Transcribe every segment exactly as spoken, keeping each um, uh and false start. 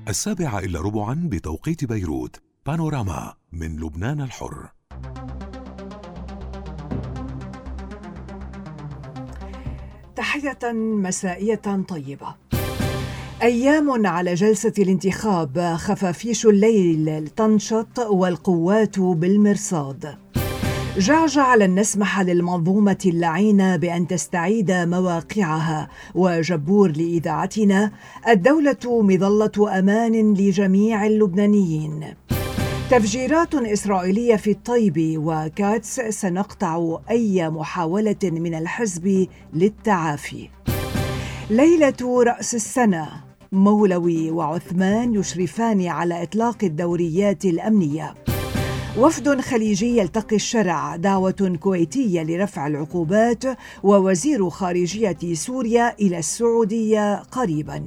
السابعة إلا ربعا بتوقيت بيروت. بانوراما من لبنان الحر. تحية مسائية طيبة. أيام على جلسة الانتخاب، خفافيش الليل تنشط والقوات بالمرصاد. جعجع لن نسمح للمنظومة اللعينة بأن تستعيد مواقعها. وجبور لإذاعتنا: الدولة مظلة أمان لجميع اللبنانيين. تفجيرات إسرائيلية في الطيب، وكاتس: سنقطع أي محاولة من الحزب للتعافي. ليلة رأس السنة، مولوي وعثمان يشرفان على إطلاق الدوريات الأمنية. وفد خليجي يلتقي الشرع، دعوة كويتية لرفع العقوبات، ووزير خارجية سوريا إلى السعودية قريباً.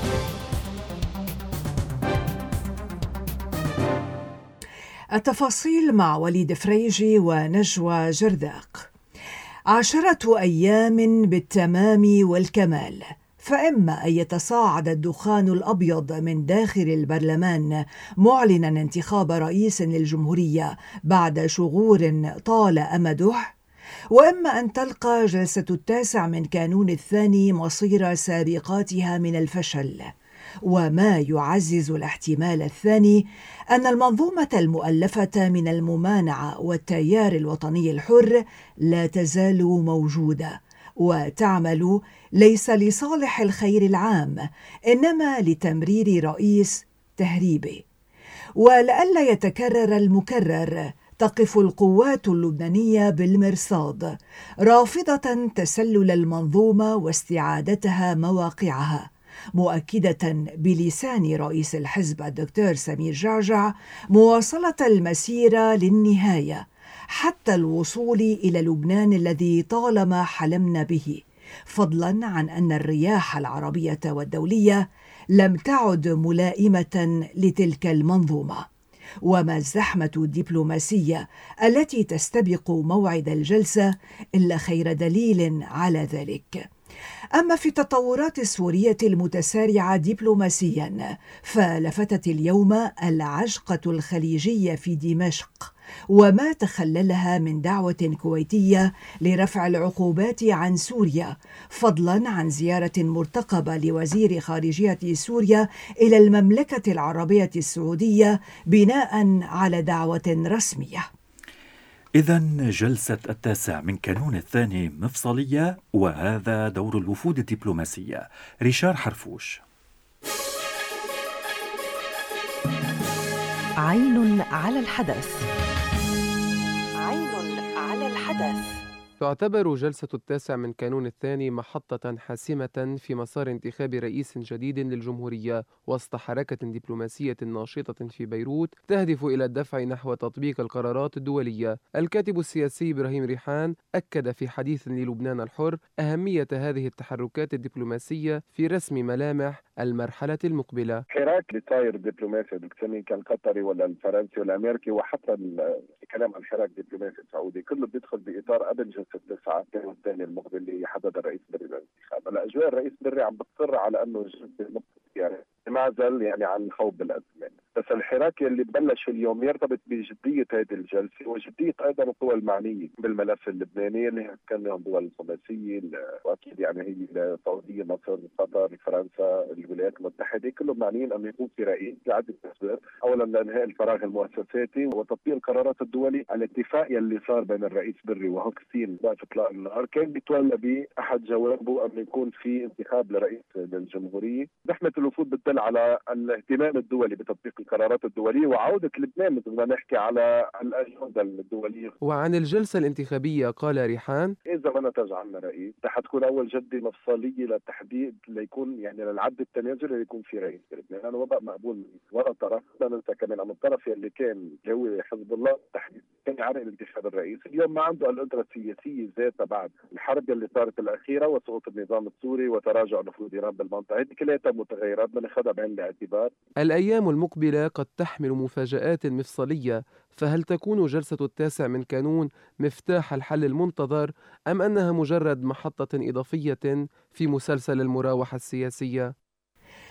التفاصيل مع وليد فريجي ونجوى جرداق. عشرة أيام بالتمام والكمال، فإما أن يتصاعد الدخان الأبيض من داخل البرلمان معلنا انتخاب رئيس للجمهورية بعد شغور طال أمده، وإما أن تلقى جلسة التاسع من كانون الثاني مصير سابقاتها من الفشل. وما يعزز الاحتمال الثاني أن المنظومة المؤلفة من الممانعة والتيار الوطني الحر لا تزال موجودة، وتعمل ليس لصالح الخير العام، إنما لتمرير رئيس تهريبي. ولئلا يتكرر المكرر، تقف القوات اللبنانية بالمرصاد، رافضة تسلل المنظومة واستعادتها مواقعها، مؤكدة بلسان رئيس الحزب الدكتور سمير جعجع مواصلة المسيرة للنهاية حتى الوصول إلى لبنان الذي طالما حلمنا به، فضلا عن أن الرياح العربية والدولية لم تعد ملائمة لتلك المنظومة. وما الزحمة الدبلوماسية التي تستبق موعد الجلسة إلا خير دليل على ذلك. أما في التطورات السورية المتسارعة دبلوماسيا، فلفتت اليوم العجقة الخليجية في دمشق وما تخللها من دعوة كويتية لرفع العقوبات عن سوريا، فضلا عن زيارة مرتقبة لوزير خارجية سوريا إلى المملكة العربية السعودية بناء على دعوة رسمية. إذن جلسة التاسع من كانون الثاني مفصلية، وهذا دور الوفود الدبلوماسية. ريشار حرفوش. عين على الحدث. عين على الحدث. تعتبر جلسة التاسع من كانون الثاني محطة حاسمة في مسار انتخاب رئيس جديد للجمهورية وسط حركة دبلوماسية ناشطة في بيروت تهدف إلى الدفع نحو تطبيق القرارات الدولية. الكاتب السياسي إبراهيم ريحان أكد في حديث للبنان الحر أهمية هذه التحركات الدبلوماسية في رسم ملامح المرحلة المقبلة. حراك اللي صاير دبلوماسي دكتوري كان القطري ولا الفرنسي ولا الأمريكي، وحتى الكلام عن حراك دبلوماسي سعودي، كله بيدخل بإطار قبل جلسة التسعة كانون الثاني المقبل اللي يحدد الرئيس بري للانتخاب. هلا أجواء الرئيس بري عم بتصر على أنه جلسة يعني ما زال يعني عن الخوف بالأزمان، بس الحراك اللي بلش اليوم يرتبط بجدية هذه الجلسة وجدية أيضا القوى المعنية بالملف اللبناني اللي كان لهم دول الخماسية، وأكيد يعني هي السعودية، مصر، قطر، فرنسا، الولايات المتحدة، كلهم معنيين أن يكون في رئيس لعدة أسباب. أولا لإنهاء الفراغ المؤسساتي وتطبيق القرارات الدولي. الاتفاق يلي صار بين الرئيس بري وهوكستين وقف إطلاق النار كان بيتولى بأحد جوابه أن يكون في انتخاب لرئيس للجمهورية. زحمة الوفود بتدل على الاهتمام الدولي بتطبيق القرارات الدولية وعودة لبنان مثل ما نحكي على الأجندة الدولية. وعن الجلسة الانتخابية قال ريحان: إذا ما نتج عنا رئيس رح تكون أول جدة مفصلية للتحديد ليكون يعني للعد التنازلي ليكون في رئيس بلبنان. أنا وضع مقبول ولا طرف، لا ننسى كمان عن الطرف اللي كان اللي هو حزب الله تحديد كان يعرقل انتخاب الرئيس، اليوم ما عنده القدرة السياسية ذاتها بعد الحرب اللي صارت الأخيرة وسقوط النظام السوري وتراجع نفوذ إيران بالمنطقة. هذه كلها متغيرات بناخذها بعين الاعتبار. الأيام المقبلة قد تحمل مفاجآت مفصلية، فهل تكون جلسة التاسع من كانون مفتاح الحل المنتظر أم أنها مجرد محطة إضافية في مسلسل المراوحة السياسية؟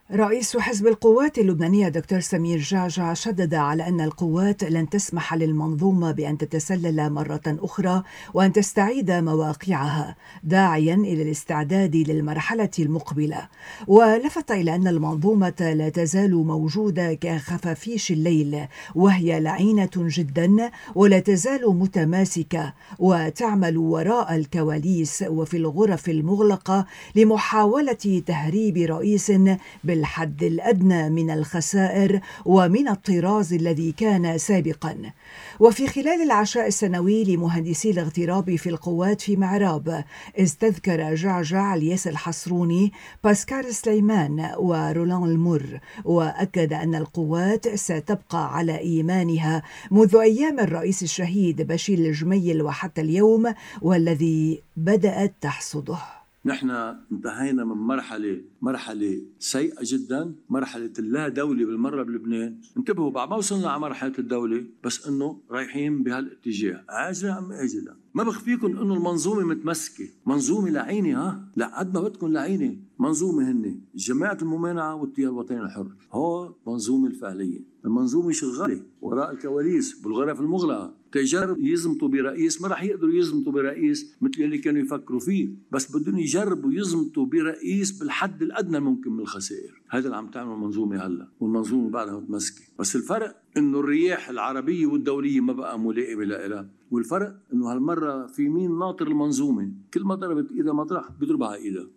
رئيس حزب القوات اللبنانية دكتور سمير جعجع شدد على أن القوات لن تسمح للمنظومة بأن تتسلل مرة أخرى وأن تستعيد مواقعها، داعيا إلى الاستعداد للمرحلة المقبلة، ولفت إلى أن المنظومة لا تزال موجودة كخفافيش الليل، وهي لعينة جدا ولا تزال متماسكة وتعمل وراء الكواليس وفي الغرف المغلقة لمحاولة تهريب رئيس بالحد الأدنى من الخسائر ومن الطراز الذي كان سابقا. وفي خلال العشاء السنوي لمهندسي الاغتراب في القوات في معراب، استذكر جعجع الياس الحصروني، باسكال سليمان ورولان المر، وأكد أن القوات ستبقى على إيمانها منذ أيام الرئيس الشهيد بشير الجميل وحتى اليوم، والذي بدأت تحصده. نحن انتهينا من مرحلة مرحلة سيئة جدا، مرحلة اللا دولة بالمرة بلبنان. انتبهوا، بعد ما وصلنا على مرحلة الدولة، بس انه رايحين بهالاتجاه عاجلة ام آجلة. ما بخفيكم انه المنظومة متمسكة، منظومة لعينة، ها لا قد ما بدكم لعينة. منظومة هن جماعة الممانعة والتيار الوطني الحر، هو منظومة الفعلية. المنظومة شغالة وراء الكواليس بالغرف المغلقة، تجرب يزمطوا برئيس، ما راح يقدروا يزمطوا برئيس مثل اللي كانوا يفكروا فيه، بس بدهم يجربوا يزمطوا برئيس بالحد الأدنى ممكن من الخسائر. هذا اللي عم تعمل المنظومة هلا، والمنظومة بعدها متمسكة. بس الفرق إنه الرياح العربية والدولية ما بقى ملائمة لها، والفرق إنه هالمرة في مين ناطر المنظومة، كل ما ضربت إيدها مطرح بيضربها إيدها.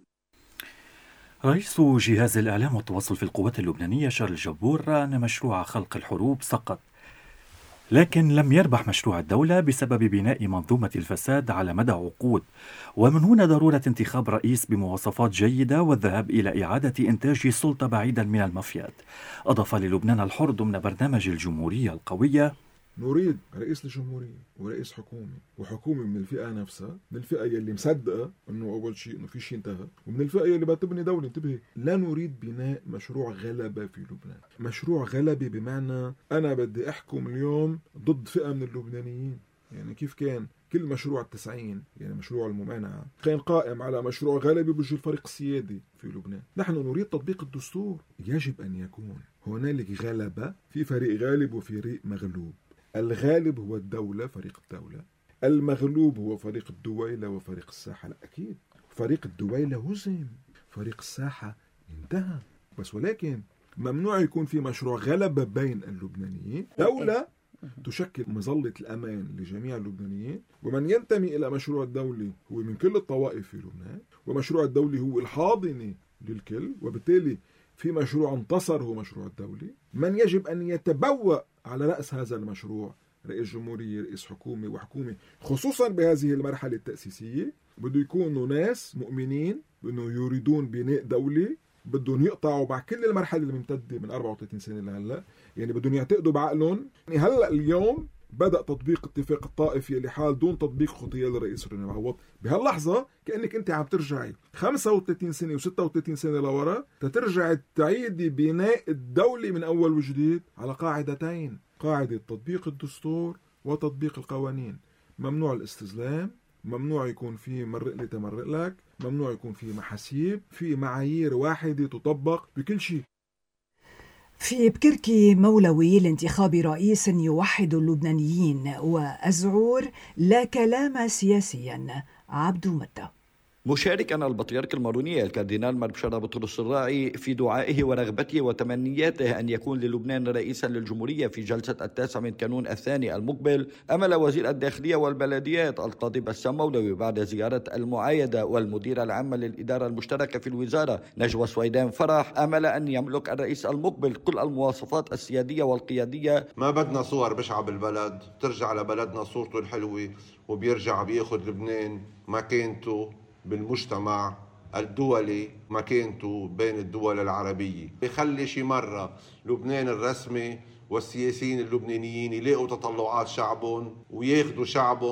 رئيس جهاز الإعلام والتواصل في القوات اللبنانية شارل جبور أن مشروع خلق الحروب سقط، لكن لم يربح مشروع الدولة بسبب بناء منظومة الفساد على مدى عقود، ومن هنا ضرورة انتخاب رئيس بمواصفات جيدة والذهاب إلى إعادة إنتاج سلطة بعيدا من المافيات. أضاف للبنان الحر ضمن برنامج الجمهورية القوية: نريد رئيس للجمهورية ورئيس حكومة، وحكومة من الفئة نفسها، من الفئة يلي مصدقة انه اول شيء انه في شيء انتهى، ومن الفئة يلي بتبني دولة. انتبهي، لا نريد بناء مشروع غلبة في لبنان. مشروع غلبة بمعنى انا بدي احكم اليوم ضد فئة من اللبنانيين. يعني كيف كان كل مشروع التسعين، يعني مشروع الممانعة، كان قائم على مشروع غلبة بوجه الفريق السيادي في لبنان. نحن نريد تطبيق الدستور. يجب ان يكون هنالك غلبة، في فريق غالب وفريق مغلوب. الغالب هو الدولة، فريق الدولة. المغلوب هو فريق الدويلة وفريق الساحة. لا أكيد فريق الدويلة هزم، فريق الساحة انتهى. بس ولكن ممنوع يكون في مشروع غلبة بين اللبنانيين. دولة تشكل مظلة الأمان لجميع اللبنانيين، ومن ينتمي إلى مشروع الدولي هو من كل الطوائف في لبنان، ومشروع الدولي هو الحاضنة للكل، وبالتالي في مشروع انتصر هو مشروع الدولي. من يجب أن يتبوأ على رأس هذا المشروع رئيس جمهورية، رئيس حكومة وحكومة، خصوصا بهذه المرحلة التأسيسية. بده يكونوا ناس مؤمنين بأنه يريدون بناء دولة، بدهم يقطعوا مع كل المرحلة الممتدة من أربعة وثلاثين سنة لهلا. يعني بدهم يعتقدوا بعقلهم. يعني هلا اليوم بدأ تطبيق اتفاق الطائف يلي حال دون تطبيق اغتيال الرئيس روني معوض. بهاللحظة كأنك أنت عم ترجعي خمسة وثلاثين سنة وستة وثلاثين سنة لورا، تترجعي تعيدي بناء الدولة من أول وجديد على قاعدتين: قاعدة تطبيق الدستور وتطبيق القوانين. ممنوع الاستسلام، ممنوع يكون في مرق لي تمرق لك، ممنوع يكون في محاسيب، في معايير واحدة تطبق بكل شيء. في بكركي مولوي لانتخاب رئيس يوحد اللبنانيين، وأزعور لا كلام سياسيا. عبدو متى. مشاركا البطريرك الماروني الكاردينال مربشارة بطرس الراعي في دعائه ورغبته وتمنياته أن يكون للبنان رئيسا للجمهورية في جلسة التاسع من كانون الثاني المقبل، أمل وزير الداخلية والبلديات القاضي بسام مولوي بعد زيارة المعايدة والمديرة العامة للإدارة المشتركة في الوزارة نجوى سويدان فرح، أمل أن يملك الرئيس المقبل كل المواصفات السيادية والقيادية. ما بدنا صور بشعة بالبلد، ترجع لبلدنا صورته الحلوة وبيرجع بياخد لبنان مكانته بالمجتمع الدولي، مكانته بين الدول العربية. بيخلي شي مرة لبنان الرسمي والسياسيين اللبنانيين يلاقوا تطلعات شعبهم وياخدوا شعبهم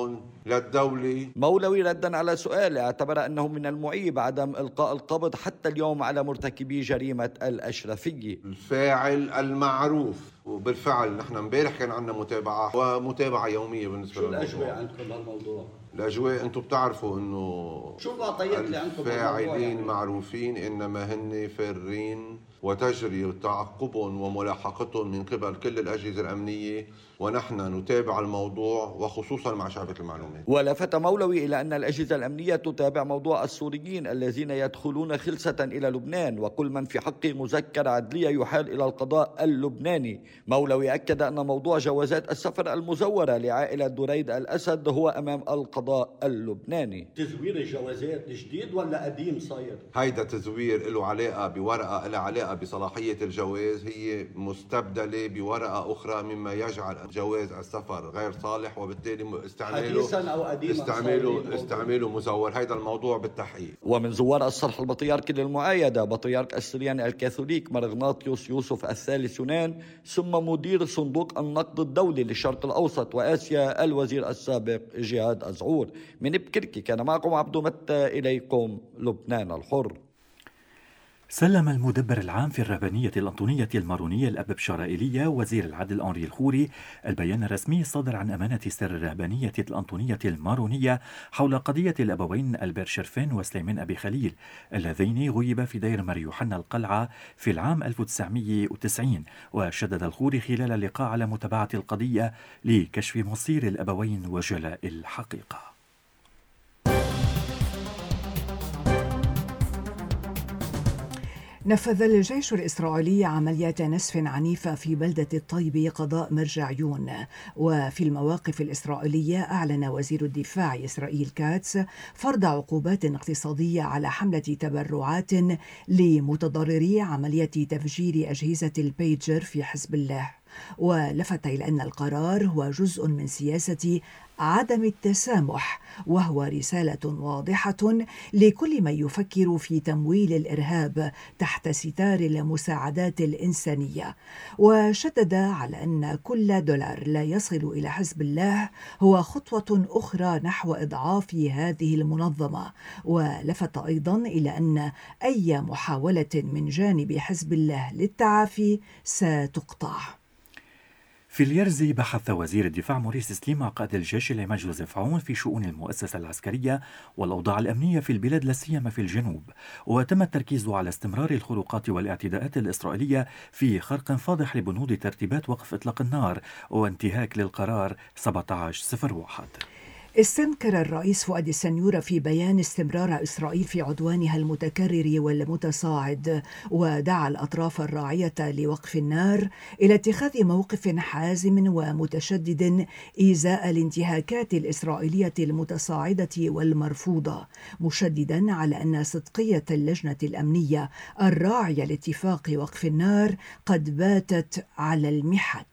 للدولة. مولوي ردا على سؤال اعتبر أنه من المعيب عدم إلقاء القبض حتى اليوم على مرتكبي جريمة الأشرفية. الفاعل المعروف، وبالفعل نحن امبارح كان عندنا متابعة ومتابعة يومية بالنسبة للموضوع. شو الأجواء عندكم بهالموضوع؟ الأجواء أنتم بتعرفوا إنه شو الوضعية اللي عندكم الفاعلين يعني؟ معروفين، إنما هن فارين وتجري تعقبهم وملاحقتهم من قبل كل الأجهزة الأمنية، ونحن نتابع الموضوع وخصوصا مع شعبة المعلومات. ولفت مولوي إلى أن الأجهزة الأمنية تتابع موضوع السوريين الذين يدخلون خلسة إلى لبنان، وكل من في حقه مذكرة عدلية يحال إلى القضاء اللبناني. مولوي أكد أن موضوع جوازات السفر المزورة لعائلة دريد الأسد هو أمام القضاء اللبناني. تزوير الجوازات جديد ولا قديم صاير؟ هيدا تزوير له علاقة بورقة له علاقة بصلاحية الجواز، هي مستبدلة بورقة أخرى مما يجعل جواز السفر غير صالح، وبالتالي استعماله حديثا أو قديما استعماله استعماله مزور. هيدا الموضوع بالتحقيق. ومن زوار الصرح البطريركي للمعايدة بطريرك السرياني الكاثوليك مرغناطيوس يوسف الثالث يونان، ثم مدير صندوق النقد الدولي للشرق الأوسط وآسيا الوزير السابق جهاد أزعور. من بكركي كان معكم عبدو متى، إليكم لبنان الحر. سلم المدبر العام في الرهبانية الأنطونية المارونية الأب بشارة إيليا وزير العدل أنري الخوري البيان الرسمي الصادر عن أمانة سر الرهبانية الأنطونية المارونية حول قضية الأبوين ألبير شرفين وسليمان أبي خليل اللذين غيبا في دير مار يوحنا القلعة في العام ألف وتسعمئة وتسعين. وشدد الخوري خلال اللقاء على متابعة القضية لكشف مصير الأبوين وجلاء الحقيقة. نفذ الجيش الإسرائيلي عمليات نسف عنيفة في بلدة الطيب قضاء مرجعيون. وفي المواقف الإسرائيلية أعلن وزير الدفاع إسرائيل كاتس فرض عقوبات اقتصادية على حملة تبرعات لمتضرري عملية تفجير أجهزة البيجر في حزب الله. ولفت إلى أن القرار هو جزء من سياسة عدم التسامح، وهو رسالة واضحة لكل من يفكر في تمويل الإرهاب تحت ستار المساعدات الإنسانية. وشدد على أن كل دولار لا يصل إلى حزب الله هو خطوة أخرى نحو إضعاف هذه المنظمة. ولفت أيضا إلى أن أي محاولة من جانب حزب الله للتعافي ستقطع. في اليرزي بحث وزير الدفاع موريس سليما قائد الجيش العماد جوزيف عون في شؤون المؤسسة العسكرية والأوضاع الأمنية في البلاد لا سيما في الجنوب، وتم التركيز على استمرار الخروقات والاعتداءات الإسرائيلية في خرق فاضح لبنود ترتيبات وقف إطلاق النار وانتهاك للقرار سبعة عشر صفر واحد. استنكر الرئيس فؤاد السنيورة في بيان استمرار إسرائيل في عدوانها المتكرر والمتصاعد، ودعا الأطراف الراعية لوقف النار إلى اتخاذ موقف حازم ومتشدد إزاء الانتهاكات الإسرائيلية المتصاعدة والمرفوضة، مشددا على أن صدقية اللجنة الأمنية الراعية لاتفاق وقف النار قد باتت على المحك.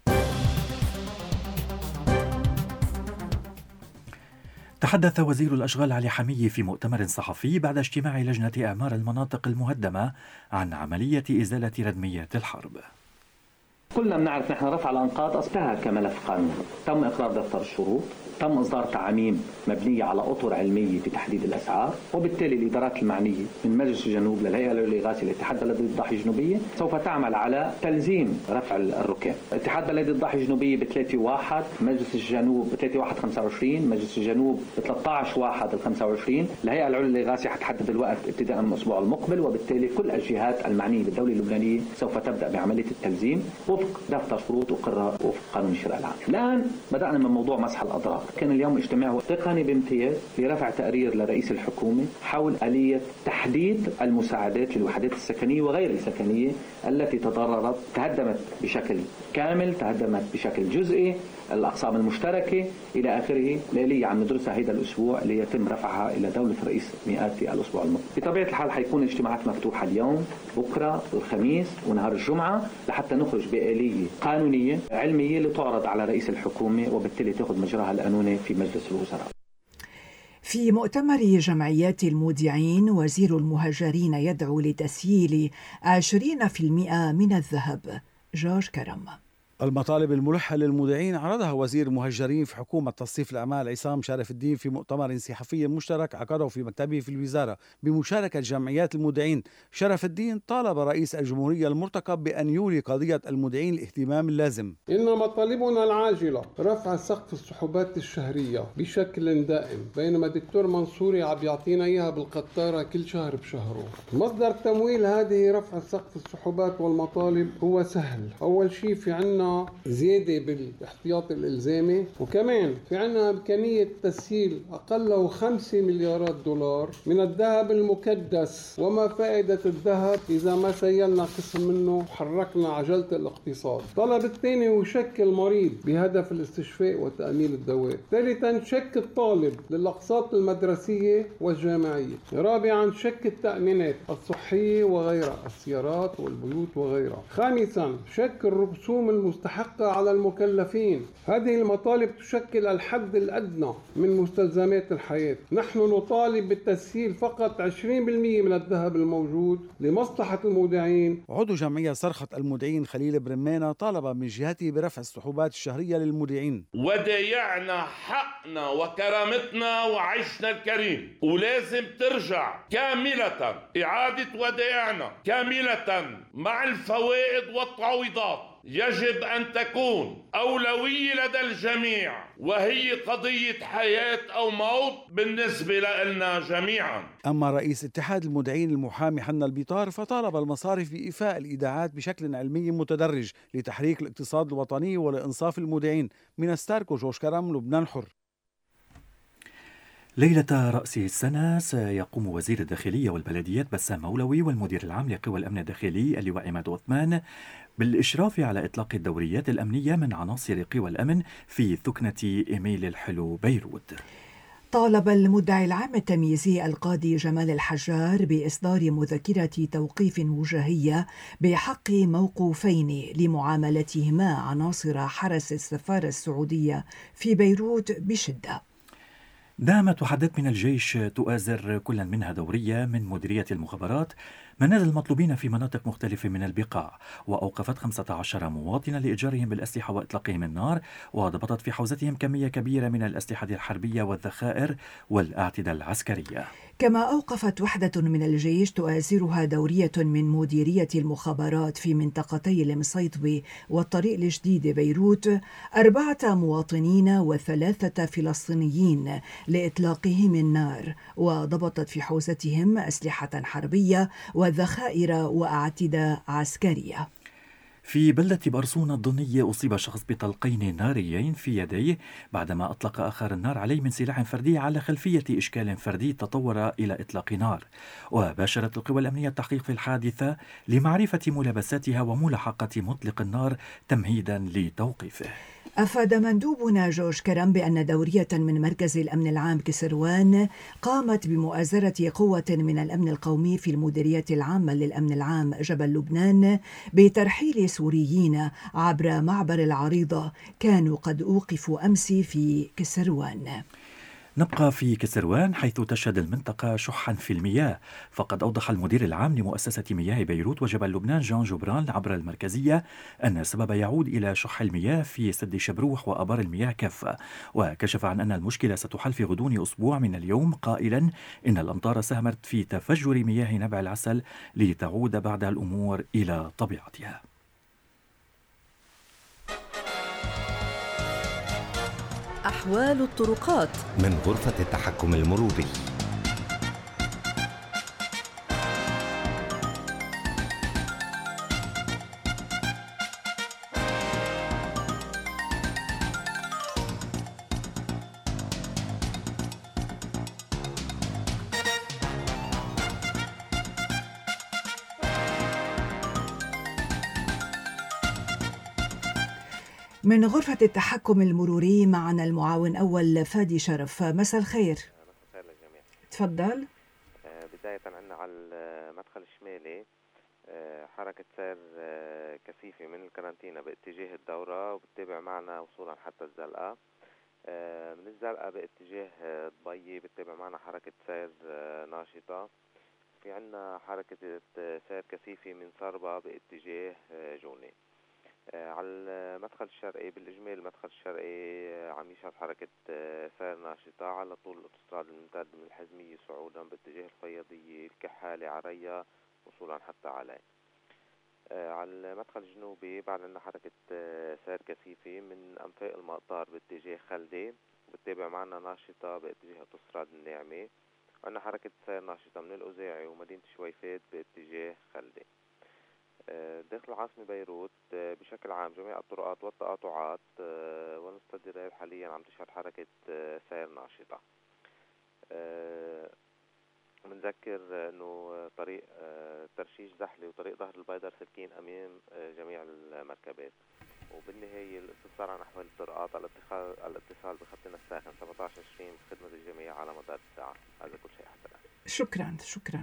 تحدث وزير الأشغال علي حمية في مؤتمر صحفي بعد اجتماع لجنة إعمار المناطق المهدمة عن عملية إزالة ردميات الحرب. كلنا بنعرف نحن رفع الأنقاض أصبحها كملف قانوني، تم إقرار دفتر الشروط، تم إصدار تعاميم مبنية على أطر علمية في تحديد الأسعار، وبالتالي الإدارات المعنية من مجلس الجنوب للهيئة الإغاثية لاتحاد بلدية الضاحية الجنوبية سوف تعمل على تلزيم رفع الركام. اتحاد بلدية الضاحية الجنوبية ب ثلاثة واحد، مجلس الجنوب ب ثلاثة واحد خمسة وعشرين، مجلس الجنوب ب ثلاثة عشر واحد خمسة وعشرين، الهيئة العليا للإغاثية حتحدد الوقت ابتداء من الأسبوع المقبل، وبالتالي كل الجهات المعنية بالدولة اللبنانية سوف تبدأ بعملية التلزيم وفق دفتر شروط وقرار وفق قانون الشراء العام. الآن بدأنا من موضوع مسح الأضرار. كان اليوم اجتماع تقني بامتياز لرفع تقرير لرئيس الحكومة حول آلية تحديد المساعدات للوحدات السكنية وغير السكنية التي تضررت، تهدمت بشكل كامل، تهدمت بشكل جزئي، الأقسام المشتركة إلى آخره. الآلية عم ندرسها هذا الأسبوع ليتم رفعها إلى دولة رئيس مئات في الأسبوع المقبل. بطبيعة الحال حيكون اجتماعات مفتوحة اليوم، بكرة، الخميس ونهار الجمعة لحتى نخرج بآلية قانونية علمية لتعرض على رئيس الحكومة وبالتالي تأخذ مجراها القانوني في مجلس الوزراء. في مؤتمر جمعيات المودعين وزير المهاجرين يدعو لتسييل عشرين بالمئة من الذهب. جورج كرم. المطالب الملحة للمودعين عرضها وزير المهجرين في حكومة تصنيف الأعمال عصام شرف الدين في مؤتمر صحفي مشترك عقده في مكتبه في الوزارة بمشاركة جمعيات المودعين. شرف الدين طالب رئيس الجمهورية المرتقب بأن يولي قضية المودعين الاهتمام اللازم. إن مطالبنا العاجلة رفع سقف السحوبات الشهرية بشكل دائم، بينما دكتور منصوري عم يعطينا إياها بالقطارة كل شهر بشهره. مصدر تمويل هذه رفع سقف السحوبات والمطالب هو سهل. أول شيء في عنا زيادة بالاحتياط الإلزامي، وكمان في عنا إمكانية تسييل أقله خمسة مليارات دولار من الذهب المكدس. وما فائدة الذهب إذا ما سيلنا قسم منه وحركنا عجلة الاقتصاد. طلب الثاني وشك المريض بهدف الاستشفاء وتأمين الدواء. ثالثا شك الطالب للأقساط المدرسية والجامعية. رابعا شك التأمينات الصحية وغيرها، السيارات والبيوت وغيرها. خامسا شك الرسوم المستحقة على المكلفين. هذه المطالب تشكل الحد الأدنى من مستلزمات الحياة. نحن نطالب بالتسهيل فقط عشرين بالمئة من الذهب الموجود لمصلحة المودعين. عضو جمعية صرخة المودعين خليل برمانة طالب من جهته برفع السحوبات الشهرية للمودعين. ودايعنا حقنا وكرامتنا وعيشنا الكريم، ولازم ترجع كاملة إعادة ودائعنا كاملة مع الفوائد والتعويضات. يجب أن تكون أولوية لدى الجميع، وهي قضية حياة أو موت بالنسبة لنا جميعا. أما رئيس اتحاد المودعين المحامي حنا البيطار فطالب المصارف بإيفاء الإيداعات بشكل علمي متدرج لتحريك الاقتصاد الوطني ولإنصاف المودعين. من ستاركو جوش كرم، لبنان حر. ليلة رأس السنة سيقوم وزير الداخلية والبلديات بسام مولوي والمدير العام لقوى الأمن الداخلي اللواء عماد عثمان بالإشراف على إطلاق الدوريات الأمنية من عناصر قوى الأمن في ثكنة إيميل الحلو بيروت. طالب المدعي العام التمييزي القاضي جمال الحجار بإصدار مذكرة توقيف وجاهية بحق موقوفين لمعاملتهما عناصر حرس السفارة السعودية في بيروت بشدة. دامت وحدات من الجيش تؤازر كل منها دورية من مديرية المخابرات منازل المطلوبين في مناطق مختلفة من البقاع، وأوقفت خمسة عشر مواطنا لإتجارهم بالأسلحة وإطلاقهم النار، وضبطت في حوزتهم كمية كبيرة من الأسلحة الحربية والذخائر والأعتدة العسكرية. كما أوقفت وحدة من الجيش تؤازرها دورية من مديرية المخابرات في منطقتي المصيطبي والطريق الجديد بيروت أربعة مواطنين وثلاثة فلسطينيين لإطلاقهم النار، وضبطت في حوزتهم أسلحة حربية وذخائر وأعتدة عسكرية. في بلدة برسون الضنية أصيب شخص بطلقين ناريين في يديه بعدما أطلق آخر النار عليه من سلاح فردي على خلفية إشكال فردي تطور إلى إطلاق نار. وباشرت القوى الأمنية التحقيق في الحادثة لمعرفة ملابساتها وملاحقة مطلق النار تمهيدا لتوقيفه. أفاد مندوبنا جورج كرم بأن دورية من مركز الأمن العام كسروان قامت بمؤازرة قوة من الأمن القومي في المديرية العامة للأمن العام جبل لبنان بترحيل سوريين عبر معبر العريضة كانوا قد أوقفوا أمس في كسروان. نبقى في كسروان حيث تشهد المنطقة شحا في المياه، فقد أوضح المدير العام لمؤسسة مياه بيروت وجبل لبنان جان جبران عبر المركزية أن السبب يعود إلى شح المياه في سد شبروح وأبار المياه كافة، وكشف عن أن المشكلة ستحل في غضون أسبوع من اليوم، قائلا إن الأمطار ساهمت في تفجر مياه نبع العسل لتعود بعد الأمور إلى طبيعتها. أحوال الطرقات من غرفة التحكم المروري. من غرفة التحكم المروري معنا المعاون أول فادي شرف. مساء الخير. مساء الخير للجميع. تفضل. آه بداية عندنا على المدخل الشمالي آه حركة سير آه كثيفة من الكارانتينا باتجاه الدورة وبتتابع معنا وصولا حتى الزلقة. آه من الزلقة باتجاه آه ضبي بتتابع معنا حركة سير آه ناشطة. في عنا حركة سير كثيفة من صربة باتجاه آه جوني. على المدخل الشرقي بالإجمال المدخل الشرقي عم يشهد حركة سير ناشطة على طول الأوتوستراد الممتد من الحزمية صعودا باتجاه الفياضية الكحالة عريا وصولا حتى علي. على المدخل الجنوبي بعد عندنا حركة سير كثيفة من أنفاق المقطار باتجاه خلدي وبتتابع معنا ناشطة باتجاه أوتوستراد الناعمة. عندنا حركة سير ناشطة من الأوزاعي ومدينة شويفات باتجاه خلدي. داخل العاصمة بيروت بشكل عام جميع الطرقات والتقاطعات والمستديرات حاليا عم تشهد حركة سير ناشطة. بنذكر انه طريق ترشيش زحلة وطريق ظهر البيضر سلكين امام جميع المركبات. وبالنهاية الاستفسار عن احوال الطرقات على الاتصال الاتصال بخطنا الساخن سبعة عشر عشرين بخدمة الجميع على مدار الساعة. هذا كل شيء حتى الآن. شكرا شكرا.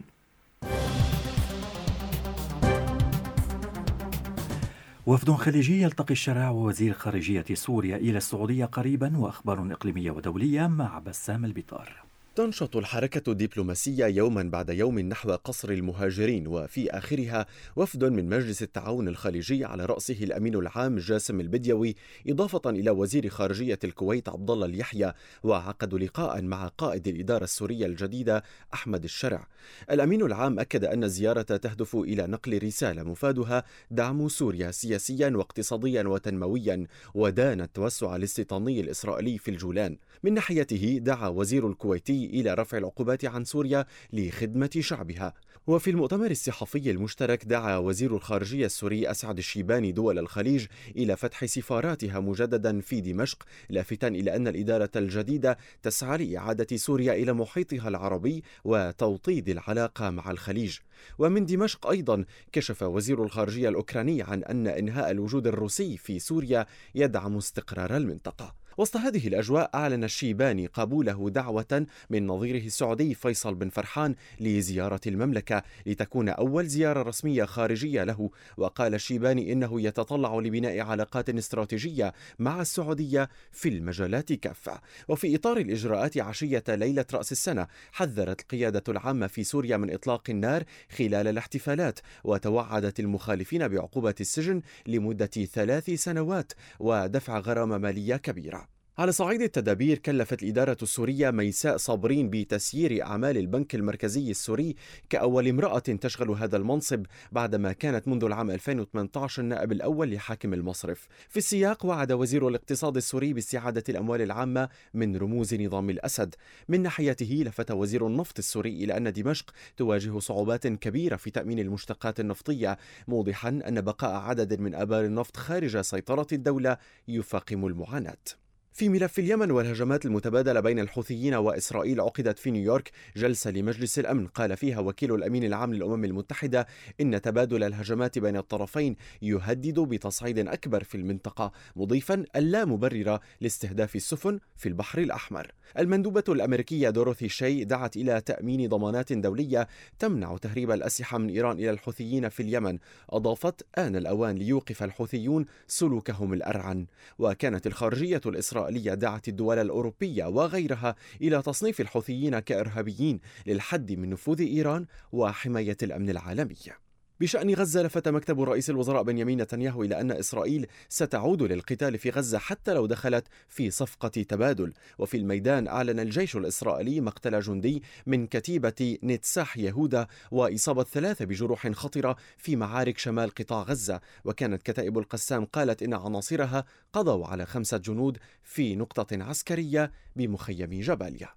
وفد خليجي يلتقي الشرع ووزير خارجية سوريا إلى السعودية قريبا، وأخبار إقليمية ودولية مع بسام البطار. تنشط الحركة الدبلوماسية يوما بعد يوم نحو قصر المهاجرين، وفي آخرها وفد من مجلس التعاون الخليجي على رأسه الأمين العام جاسم البديوي، إضافة إلى وزير خارجية الكويت عبد الله اليحيى، وعقدوا لقاء مع قائد الإدارة السورية الجديدة أحمد الشرع. الأمين العام أكد أن الزيارة تهدف إلى نقل رسالة مفادها دعم سوريا سياسيا واقتصاديا وتنمويا، ودان التوسع الاستيطاني الإسرائيلي في الجولان. من ناحيته دعا وزير الكويتي إلى رفع العقوبات عن سوريا لخدمة شعبها. وفي المؤتمر الصحفي المشترك دعا وزير الخارجية السوري أسعد الشيباني دول الخليج إلى فتح سفاراتها مجددا في دمشق، لافتا إلى أن الإدارة الجديدة تسعى لإعادة سوريا إلى محيطها العربي وتوطيد العلاقة مع الخليج. ومن دمشق أيضا كشف وزير الخارجية الأوكراني عن أن إنهاء الوجود الروسي في سوريا يدعم استقرار المنطقة. وسط هذه الأجواء أعلن الشيباني قبوله دعوة من نظيره السعودي فيصل بن فرحان لزيارة المملكة لتكون أول زيارة رسمية خارجية له. وقال الشيباني إنه يتطلع لبناء علاقات استراتيجية مع السعودية في المجالات كافة. وفي إطار الإجراءات عشية ليلة رأس السنة حذرت القيادة العامة في سوريا من إطلاق النار خلال الاحتفالات، وتوعدت المخالفين بعقوبة السجن لمدة ثلاث سنوات ودفع غرامة مالية كبيرة. على صعيد التدابير كلفت الإدارة السورية ميساء صابرين بتسيير أعمال البنك المركزي السوري كأول امرأة تشغل هذا المنصب بعدما كانت منذ العام ألفين وثمانية عشر النائب الأول لحاكم المصرف. في السياق وعد وزير الاقتصاد السوري باستعادة الأموال العامة من رموز نظام الأسد. من ناحيته لفت وزير النفط السوري إلى أن دمشق تواجه صعوبات كبيرة في تأمين المشتقات النفطية، موضحا أن بقاء عدد من آبار النفط خارج سيطرة الدولة يفاقم المعاناة. في ملف اليمن والهجمات المتبادلة بين الحوثيين وإسرائيل عقدت في نيويورك جلسة لمجلس الأمن قال فيها وكيل الأمين العام للأمم المتحدة إن تبادل الهجمات بين الطرفين يهدد بتصعيد أكبر في المنطقة، مضيفا اللا مبرر لاستهداف السفن في البحر الأحمر. المندوبة الأمريكية دوروثي شي دعت إلى تأمين ضمانات دولية تمنع تهريب الأسلحة من إيران إلى الحوثيين في اليمن. أضافت آن الأوان ليوقف الحوثيون سلوكهم الأرعن. وكانت الخارجية الإسرائيلية دعت الدول الأوروبية وغيرها إلى تصنيف الحوثيين كإرهابيين للحد من نفوذ إيران وحماية الأمن العالمي. بشأن غزة لفت مكتب رئيس الوزراء بنيامين نتنياهو إلى أن إسرائيل ستعود للقتال في غزة حتى لو دخلت في صفقة تبادل. وفي الميدان أعلن الجيش الإسرائيلي مقتل جندي من كتيبة نتساح يهودا وإصابة ثلاثة بجروح خطرة في معارك شمال قطاع غزة. وكانت كتائب القسام قالت إن عناصرها قضوا على خمسة جنود في نقطة عسكرية بمخيم جباليا.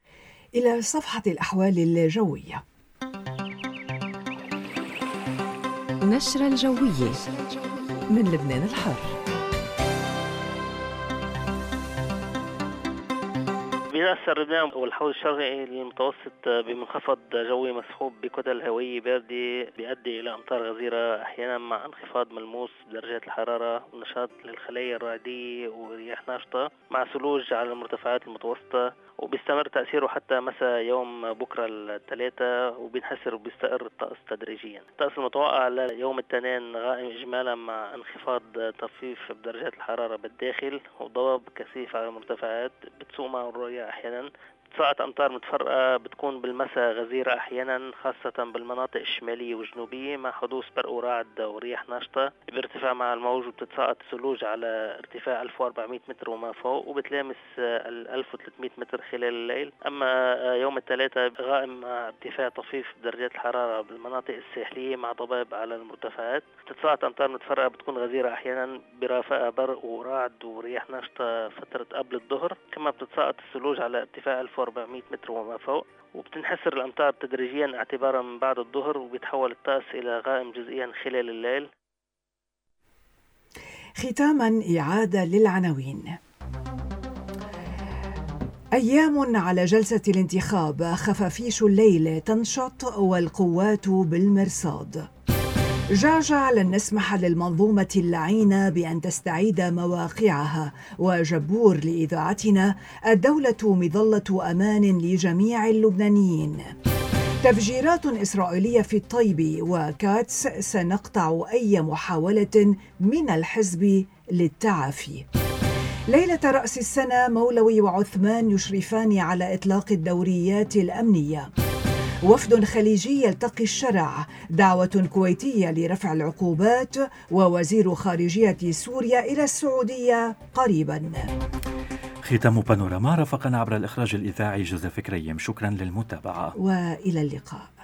إلى صفحة الأحوال الجوية. نشرة الجوية من لبنان الحر. بيأثر لبنان والحوض الشرقي المتوسط بمنخفض جوي مسحوب بكتل هوائية باردة بيؤدي إلى أمطار غزيرة أحيانا مع انخفاض ملموس بدرجات الحرارة ونشاط للخلايا الرعدية ورياح ناشطة مع ثلوج على المرتفعات المتوسطة، وبيستمر تأثيره حتى مساء يوم بكرة الثلاثاء وبينحسر وبيستقر الطقس تدريجيا. الطقس المتوقع ليوم الاثنين غائم إجمالا مع انخفاض طفيف بدرجات الحرارة بالداخل وضباب كثيف على المرتفعات بتسوق معه الرؤية أحيانا بتتساقط أمطار متفرقة بتكون بالمساء غزيرة أحيانا، خاصة بالمناطق الشمالية والجنوبية، مع حدوث برق ورعد ورياح نشطة بارتفاع مع الموج، وبتتساقط ثلوج على ارتفاع ألف وأربعمائة متر وما فوق، وبتلامس ال ألف وثلاثمائة متر خلال الليل. أما يوم الثلاثاء غائم مع ارتفاع طفيف درجات الحرارة بالمناطق الساحلية مع ضباب على المرتفعات. بتتساقط أمطار متفرقة بتكون غزيرة أحيانا برافقها برق ورعد ورياح نشطة فترة قبل الظهر. كما بتتساقط الثلوج على ارتفاع ألف وأربعمائة متر وما فوق، وبتنحسر الأمطار تدريجيا اعتبارا من بعد الظهر، وبيتحول الطقس إلى غائم جزئيا خلال الليل. ختاما إعادة للعناوين. أيام على جلسة الانتخاب، خفافيش الليل تنشط والقوات بالمرصاد. جعجع لن نسمح للمنظومة اللعينة بأن تستعيد مواقعها. وجبور لإذاعتنا: الدولة مظلة أمان لجميع اللبنانيين. تفجيرات إسرائيلية في الطيب، وكاتس: سنقطع أي محاولة من الحزب للتعافي. ليلة رأس السنة، مولوي وعثمان يشرفان على إطلاق الدوريات الأمنية. وفد خليجي يلتقي الشرع. دعوة كويتية لرفع العقوبات. ووزير خارجية سوريا إلى السعودية قريبا. ختام بانوراما. رافقنا عبر الإخراج الإذاعي جوزيف كريم. شكرا للمتابعة وإلى اللقاء.